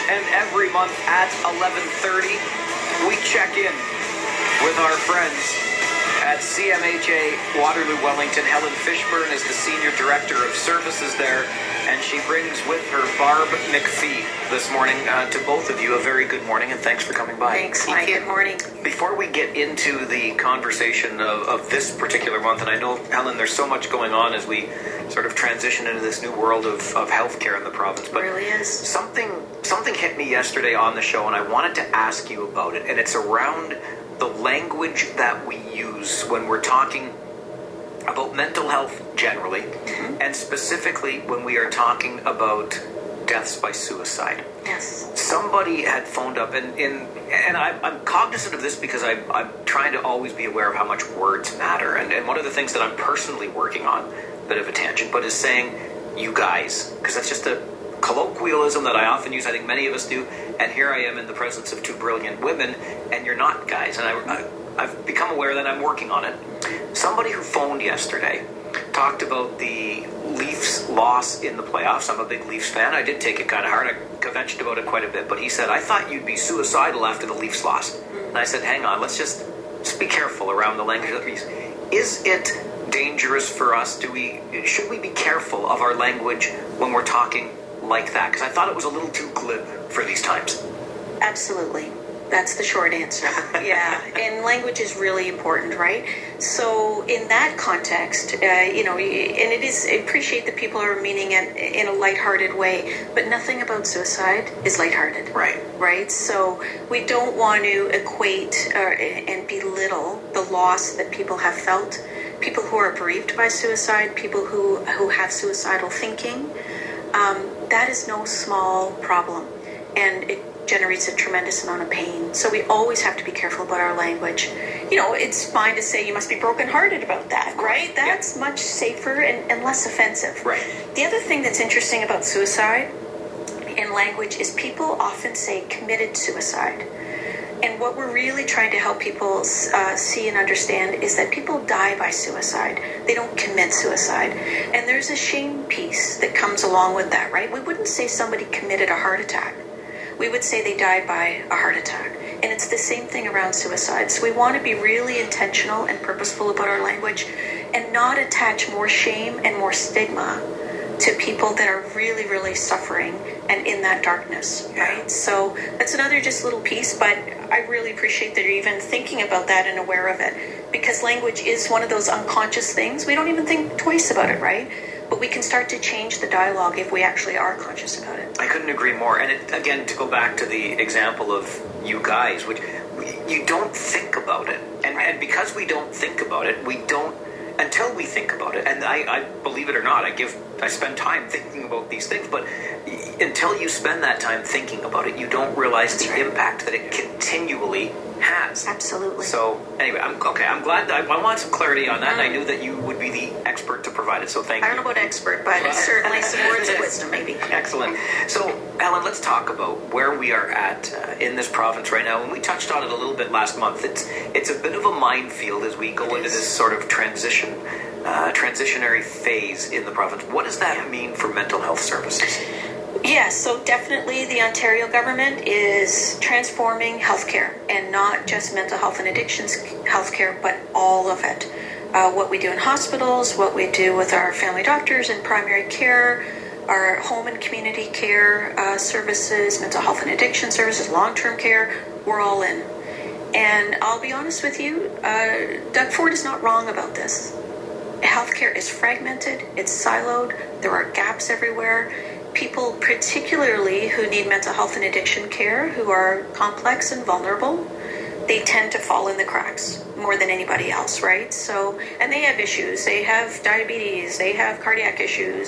and every month at 11:30, we check in with our friends at CMHA Waterloo Wellington. Helen Fishburne is the Senior Director of Services there, and she brings with her Barb McPhee this morning. To both of you, a very good morning, and thanks for coming by. Thanks, Mike. Good morning. Before we get into the conversation of this particular month, and I know, Helen, there's so much going on as we sort of transition into this new world of healthcare in the province, but it really is. Something hit me yesterday on the show, and I wanted to ask you about it, and it's around the language that we use when we're talking about mental health generally, and specifically when we are talking about deaths by suicide. Yes. Somebody had phoned up, and I'm cognizant of this because I'm trying to always be aware of how much words matter, and one of the things that I'm personally working on, a bit of a tangent, but is saying you guys, because that's just a colloquialism that I often use. I think many of us do, and here I am in the presence of two brilliant women, and you're not guys, and I've become aware that I'm working on it. Somebody who phoned yesterday talked about the Leafs loss in the playoffs. I'm a big Leafs fan. I did take it kind of hard. I kvetched about it quite a bit, but he said, I thought you'd be suicidal after the Leafs lost. And I said, hang on, let's just be careful around the language that we use. Is it dangerous for us? Should we be careful of our language when we're talking like that? Because I thought it was a little too glib for these times. Absolutely. That's the short answer. Yeah. And language is really important, right? So in that context, and it is, I appreciate that people are meaning it in a lighthearted way, but nothing about suicide is lighthearted. Right. Right? So we don't want to equate and belittle the loss that people have felt, people who are bereaved by suicide, people who have suicidal thinking. That is no small problem, and it generates a tremendous amount of pain. So we always have to be careful about our language. It's fine to say you must be brokenhearted about that, right? That's much safer and less offensive. Right. The other thing that's interesting about suicide in language is people often say committed suicide. And what we're really trying to help people see and understand is that people die by suicide. They don't commit suicide. And there's a shame piece that comes along with that, right? We wouldn't say somebody committed a heart attack. We would say they died by a heart attack. And it's the same thing around suicide. So we want to be really intentional and purposeful about our language and not attach more shame and more stigma to people that are really, really suffering and in that darkness, right? So that's another just little piece, but I really appreciate that you're even thinking about that and aware of it, because language is one of those unconscious things. We don't even think twice about it, right? But we can start to change the dialogue if we actually are conscious about it. I couldn't agree more. And again, to go back to the example of you guys, which you don't think about it. And because we don't think about it, we don't, until we think about it. And I believe it or not, I spend time thinking about these things, but until you spend that time thinking about it, you don't realize the impact that it continually has. Absolutely. So anyway, I'm glad that I want some clarity on that, and I knew that you would be the expert to provide it, so thank you. I don't know about expert, but certainly some words of wisdom, maybe. Excellent. So, Ellen, let's talk about where we are at in this province right now. And we touched on it a little bit last month. It's a bit of a minefield as we go into this sort of transitionary phase in the province. What does that mean for mental health services? Yeah, so definitely the Ontario government is transforming healthcare, and not just mental health and addictions healthcare, but all of it. What we do in hospitals, what we do with our family doctors and primary care, our home and community care services, mental health and addiction services, long-term care, we're all in. And I'll be honest with you, Doug Ford is not wrong about this. Healthcare is fragmented, it's siloed, there are gaps everywhere. People, particularly who need mental health and addiction care, who are complex and vulnerable, they tend to fall in the cracks more than anybody else, right? So, and they have issues. They have diabetes, they have cardiac issues,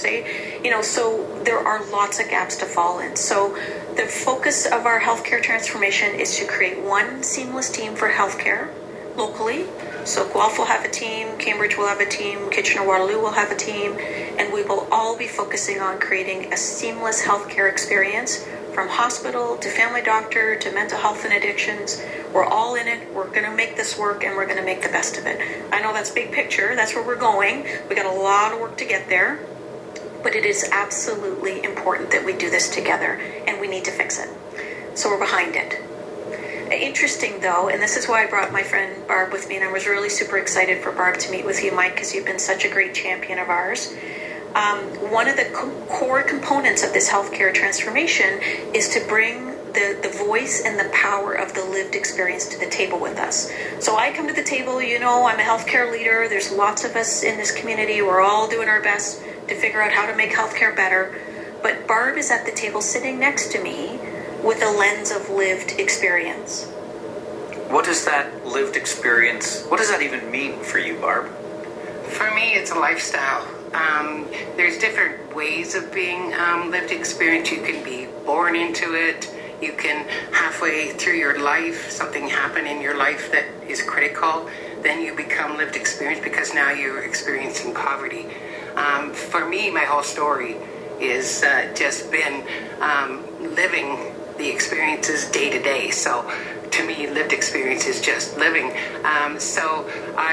so there are lots of gaps to fall in. So the focus of our healthcare transformation is to create one seamless team for healthcare locally. So Guelph will have a team, Cambridge will have a team, Kitchener-Waterloo will have a team, and we will all be focusing on creating a seamless healthcare experience from hospital to family doctor to mental health and addictions. We're all in it. We're going to make this work, and we're going to make the best of it. I know that's big picture. That's where we're going. We got a lot of work to get there, but it is absolutely important that we do this together, and we need to fix it. So we're behind it. Interesting though, and this is why I brought my friend Barb with me, and I was really super excited for Barb to meet with you, Mike, because you've been such a great champion of ours. One of the core components of this healthcare transformation is to bring the voice and the power of the lived experience to the table with us. So I come to the table, you know, I'm a healthcare leader. There's lots of us in this community. We're all doing our best to figure out how to make healthcare better. But Barb is at the table sitting next to me with a lens of lived experience. What does that lived experience, what does that even mean for you, Barb? For me, it's a lifestyle. There's different ways of being lived experience. You can be born into it. You can halfway through your life, something happen in your life that is critical. Then you become lived experience because now you're experiencing poverty. For me, my whole story is just been living the experiences day to day. So to me, lived experience is just living. So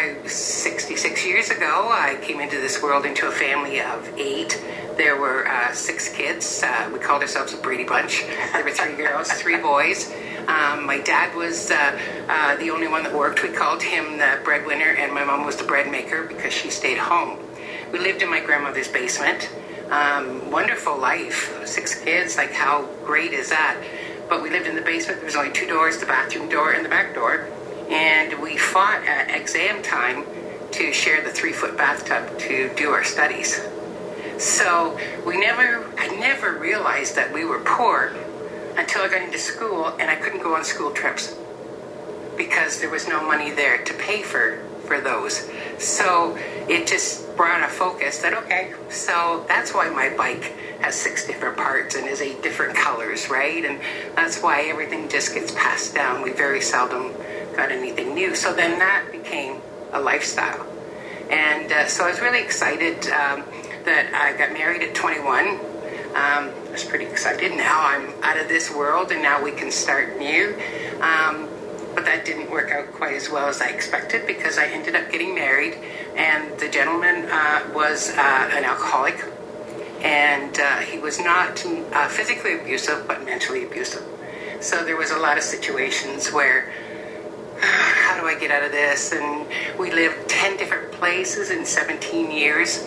66 years ago, I came into this world into a family of 8. There were 6 kids. We called ourselves a Brady Bunch. There were 3 girls, 3 boys. My dad was the only one that worked. We called him the breadwinner, and my mom was the bread maker because she stayed home. We lived in my grandmother's basement. Wonderful life. 6 kids, like how great is that? But we lived in the basement. There was only 2 doors, the bathroom door and the back door. And we fought at exam time to share the 3-foot bathtub to do our studies. So I never realized that we were poor until I got into school, and I couldn't go on school trips because there was no money there to pay for those. So it just brought a focus that, okay, so that's why my bike has 6 different parts and is 8 different colors, right? And that's why everything just gets passed down. We very seldom got anything new. So then that became a lifestyle. And so I was really excited that I got married at 21. I was pretty excited. Now I'm out of this world, and now we can start new. But that didn't work out quite as well as I expected because I ended up getting married, and the gentleman was an alcoholic, and he was not physically abusive, but mentally abusive. So there was a lot of situations where, how do I get out of this? And we lived 10 different places in 17 years.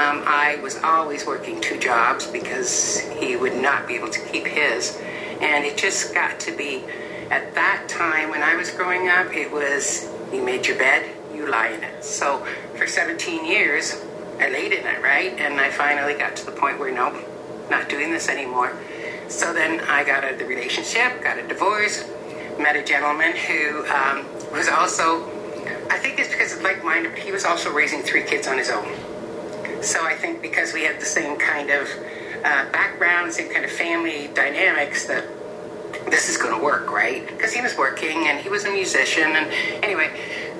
I was always working 2 jobs because he would not be able to keep his. And it just got to be, at that time when I was growing up, it was, you made your bed, you lie in it. So for 17 years, I laid in it, right? And I finally got to the point where, no, not doing this anymore. So then I got out of the relationship, got a divorce, met a gentleman who was also, I think it's because of like-minded, but he was also raising 3 kids on his own. So I think because we had the same kind of background, same kind of family dynamics, that this is going to work, right? Because he was working and he was a musician. And anyway,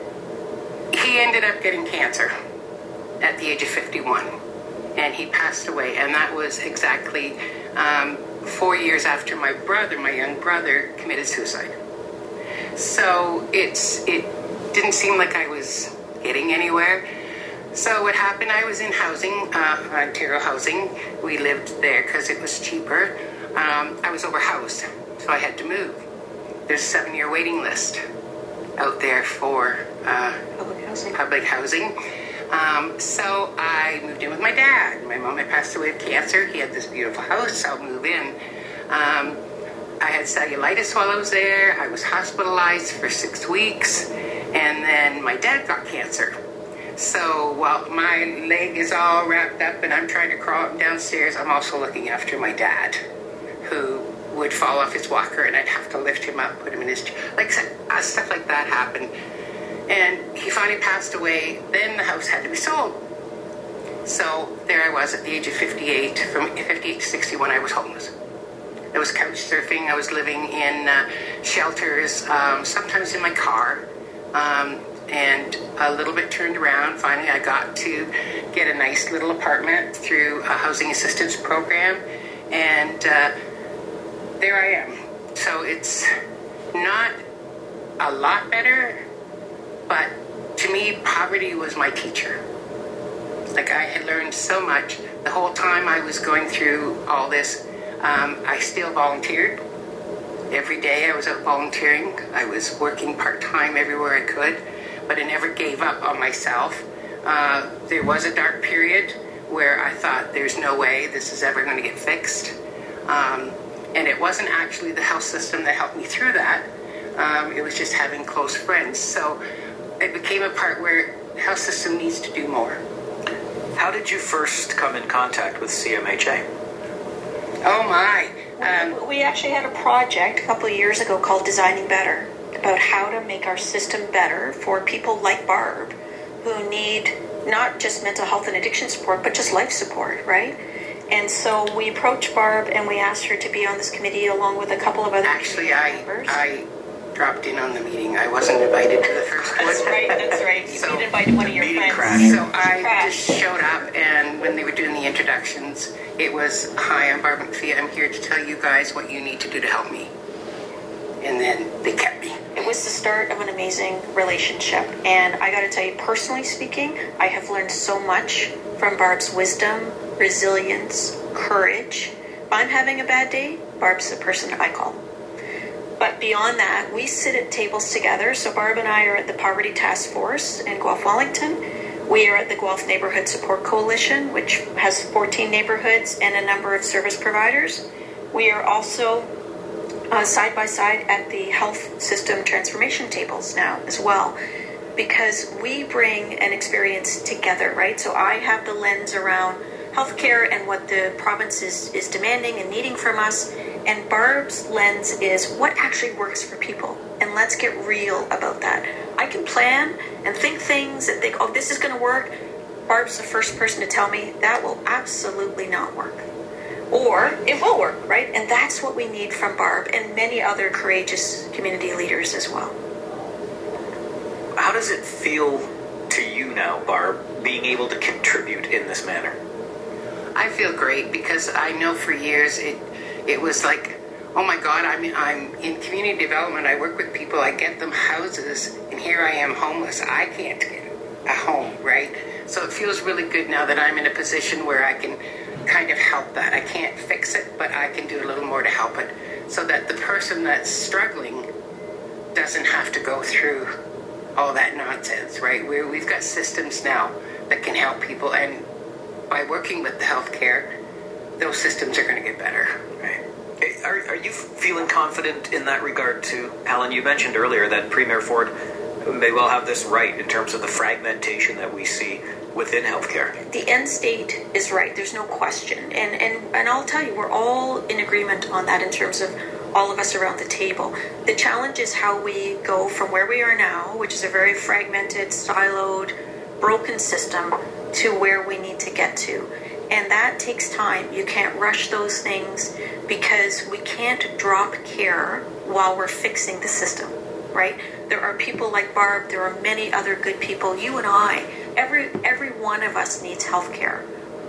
he ended up getting cancer at the age of 51. And he passed away. And that was exactly 4 years after my young brother, committed suicide. So it didn't seem like I was getting anywhere. So what happened, I was in housing, Ontario Housing. We lived there because it was cheaper. I was overhoused, so I had to move. There's a 7-year waiting list out there for public housing. So I moved in with my dad. My mom had passed away of cancer. He had this beautiful house. I'll move in. I had cellulitis while I was there. I was hospitalized for 6 weeks. And then my dad got cancer. So while my leg is all wrapped up and I'm trying to crawl up and downstairs, I'm also looking after my dad, who would fall off his walker and I'd have to lift him up, put him in his chair. Like stuff like that happened. And he finally passed away. Then the house had to be sold. So there I was at the age of 58. From 58 to 61, I was homeless. I was couch surfing. I was living in shelters, sometimes in my car. And a little bit turned around. Finally, I got to get a nice little apartment through a housing assistance program. And there I am. So it's not a lot better, but to me, poverty was my teacher. Like, I had learned so much. The whole time I was going through all this, I still volunteered. Every day I was out volunteering. I was working part-time everywhere I could, but I never gave up on myself. There was a dark period where I thought there's no way this is ever going to get fixed. And it wasn't actually the health system that helped me through that. It was just having close friends. So it became a part where the health system needs to do more. How did you first come in contact with CMHA? Oh my. We actually had a project a couple of years ago called Designing Better, about how to make our system better for people like Barb who need not just mental health and addiction support, but just life support, right? And so we approached Barb and we asked her to be on this committee along with a couple of other members. I dropped in on the meeting. I wasn't invited to the first one. That's right. So you'd invited one of your friends. Crashed. So I just showed up, and when they were doing the introductions, it was, "Hi, I'm Barb McPhee. I'm here to tell you guys what you need to do to help me." And then they kept me. It was the start of an amazing relationship. And I got to tell you, personally speaking, I have learned so much from Barb's wisdom, resilience, courage. If I'm having a bad day, Barb's the person I call. But beyond that, we sit at tables together. So Barb and I are at the Poverty Task Force in Guelph Wellington. We are at the Guelph Neighborhood Support Coalition, which has 14 neighborhoods and a number of service providers. We are also side by side at the health system transformation tables now as well, because we bring an experience together, right? So I have the lens around healthcare and what the province is demanding and needing from us, and Barb's lens is what actually works for people, and let's get real about that. I can plan and think things and think, oh, this is going to work. Barb's the first person to tell me that will absolutely not work. Or it will work, right? And that's what we need from Barb and many other courageous community leaders as well. How does it feel to you now, Barb, being able to contribute in this manner? I feel great because I know for years it was like, oh my God, I'm in community development. I work with people, I get them houses, and here I am homeless. I can't get a home, right? So it feels really good now that I'm in a position where I can kind of help that. I can't fix it, but I can do a little more to help it so that the person that's struggling doesn't have to go through all that nonsense, right? We've got systems now that can help people, and by working with the healthcare, those systems are going to get better. Right. Are you feeling confident in that regard too, Helen? You mentioned earlier that Premier Ford may well have this right in terms of the fragmentation that we see within healthcare. The end state is right. There's no question. And I'll tell you, we're all in agreement on that in terms of all of us around the table. The challenge is how we go from where we are now, which is a very fragmented, siloed, broken system, to where we need to get to. And that takes time. You can't rush those things because we can't drop care while we're fixing the system, right? There are people like Barb. There are many other good people. You and I, every one of us needs health care.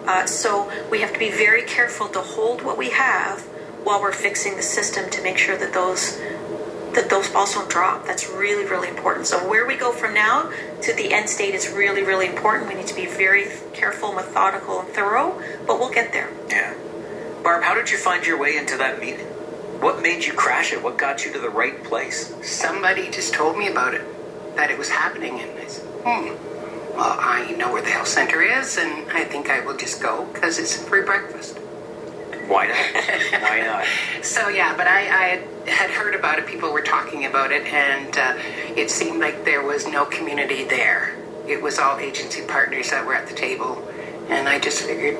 So we have to be very careful to hold what we have while we're fixing the system to make sure that those balls don't drop. That's really, really important. So where we go from now to the end state is really, really important. We need to be very careful, methodical, and thorough, but we'll get there. Yeah. Barb, how did you find your way into that meeting? What made you crash it? What got you to the right place? Somebody just told me about it, that it was happening, and I said, well, I know where the health center is, and I think I will just go because it's free breakfast. Why not? Why not? So yeah, but I had heard about it. People were talking about it, and it seemed like there was no community there. It was all agency partners that were at the table, and I just figured,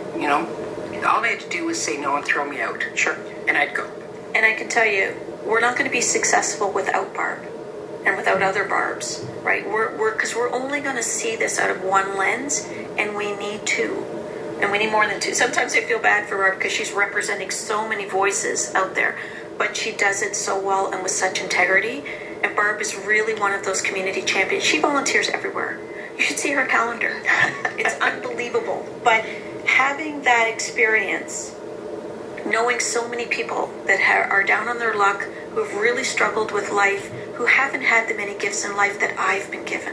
all they had to do was say no and throw me out. Sure. And I'd go. And I can tell you, we're not going to be successful without Barb and without other Barbs, right? Because we're only going to see this out of one lens, and we need two. And we need more than two. Sometimes I feel bad for her because she's representing so many voices out there, but she does it so well and with such integrity. And Barb is really one of those community champions. She volunteers everywhere. You should see her calendar. It's unbelievable. But having that experience, knowing so many people that are down on their luck, who have really struggled with life, who haven't had the many gifts in life that I've been given,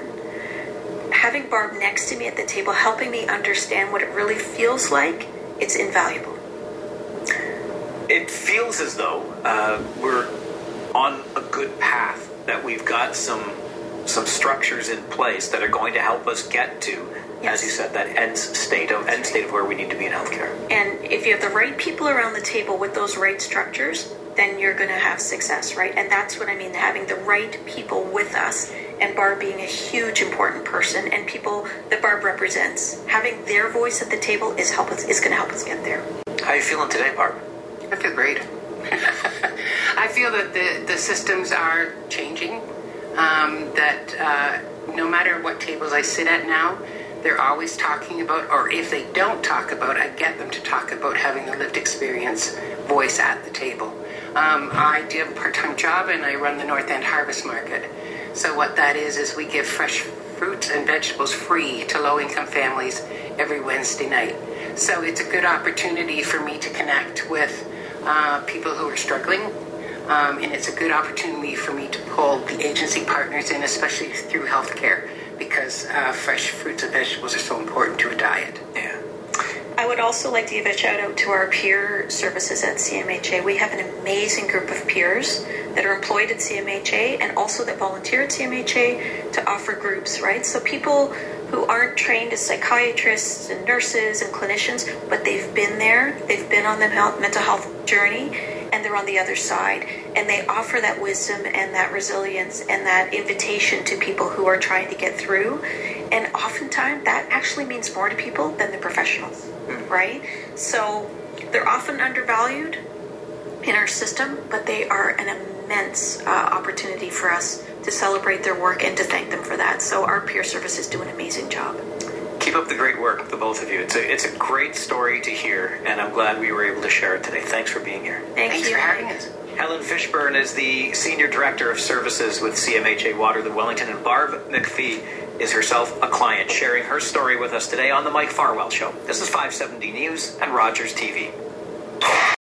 having Barb next to me at the table, helping me understand what it really feels like, it's invaluable. It feels as though we're on a good path, that we've got some structures in place that are going to help us get to, as you said, that end state of where we need to be in healthcare. And if you have the right people around the table with those right structures, then you're going to have success, right? And that's what I mean, having the right people with us, and Barb being a huge important person, and people that Barb represents, having their voice at the table is going to help us get there. How are you feeling today, Barb? I feel great. I feel that the systems are changing, that no matter what tables I sit at now, they're always talking about, or if they don't talk about, I get them to talk about having the lived experience voice at the table. I do have a part-time job, and I run the North End Harvest Market. So what that is we give fresh fruits and vegetables free to low-income families every Wednesday night. So it's a good opportunity for me to connect with people who are struggling, and it's a good opportunity for me to pull the agency partners in, especially through healthcare, because fresh fruits and vegetables are so important to a diet. Yeah. I would also like to give a shout out to our peer services at CMHA. We have an amazing group of peers that are employed at CMHA and also that volunteer at CMHA to offer groups, right? So people who aren't trained as psychiatrists and nurses and clinicians, but they've been there, they've been on the mental health journey, and they're on the other side. And they offer that wisdom and that resilience and that invitation to people who are trying to get through. And oftentimes that actually means more to people than the professionals, right? So they're often undervalued in our system, but they are an immense opportunity for us to celebrate their work and to thank them for that. So our peer services do an amazing job. Keep up the great work, the both of you. It's a great story to hear, and I'm glad we were able to share it today. Thanks for being here. Thanks for having us. Helen Fishburne is the Senior Director of Services with CMHA Waterloo Wellington, and Barb McPhee is herself a client, sharing her story with us today on The Mike Farwell Show. This is 570 News and Rogers TV.